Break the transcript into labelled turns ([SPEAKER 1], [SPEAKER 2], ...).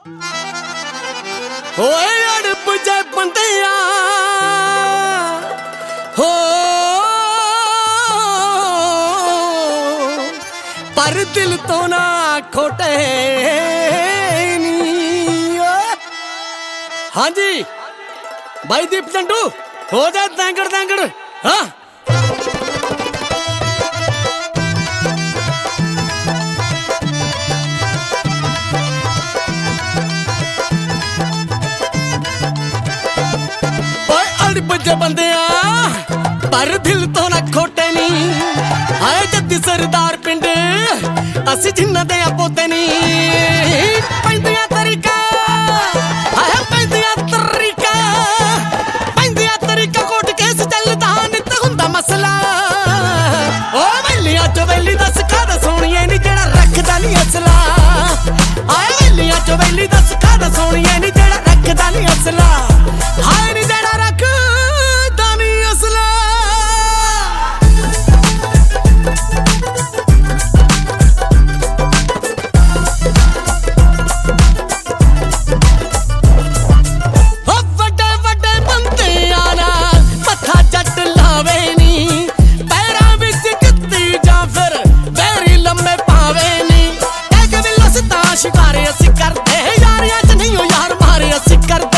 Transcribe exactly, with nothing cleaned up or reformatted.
[SPEAKER 1] ਓਏ ਅੜਪ ਜੇ ਬੰਦਿਆ ਹੋ ਪਰ ਦਿਲ ਤੋਂ ਨਾ ਖੋਟੇ ਨੀ। ਹਾਂਜੀ ਬਾਈ ਦੀਪ ਚੰਡੂ ਹੋ ਜਾ ਤੈਂਗੜ ਤੈਂਗੜ। ਹਾਂ ਜੇ ਬੰਦਿਆ ਪਰ ਦਿਲ ਤੋਂ ਨਾ ਖੋਟੇ ਨੀ। ਆਏ ਜੱਦੀ ਸਰਦਾਰ ਪਿੰਡ ਅਸੀਂ ਜਿੰਨਾਂ ਦੇ ਆ ਪੋਤੇ ਨੀ। ਪੈਂਦੀਆਂ ਤਰੀਕਾ ਆਏ ਪੈਂਦੀਆਂ ਤਰੀਕਾ ਪੈਂਦੀਆਂ ਤਰੀਕਾ ਕੋਟ ਕੇਸ ਚੱਲਦਾ ਨਿਤ ਹੁੰਦਾ ਮਸਲਾ। ਓ ਵੇਲੀਆਂ ਚੋਂ ਵੇਲੀ ਦੱਸ ਕਾਹਦਾ ਸੋਹਣੀਏ ਨੀ ਜਿਹੜਾ ਰੱਖਦਾ ਨੀ ਅਸਲਾ। ਆਏ ਵੇਲੀਆਂ ਚੋਂ ਵੇਲੀ ਦੱਸ ਕਾਹਦਾ ਸੋਹਣੀਏ ਨੀ ਜਿਹੜਾ ਰੱਖਦਾ ਨੀ ਅਸਲਾ। ਹਾਏ ਨੀ ਜਿਹੜਾ ਰੱਖ ਸ਼ਿਕਾਰੇ ਅਸੀਂ ਕਰਦੇ ਯਾਰੀਆਂ ਚ ਨਹੀਂ ਓ ਯਾਰ ਮਾਰੇ ਅਸੀਂ ਕਰਦੇ।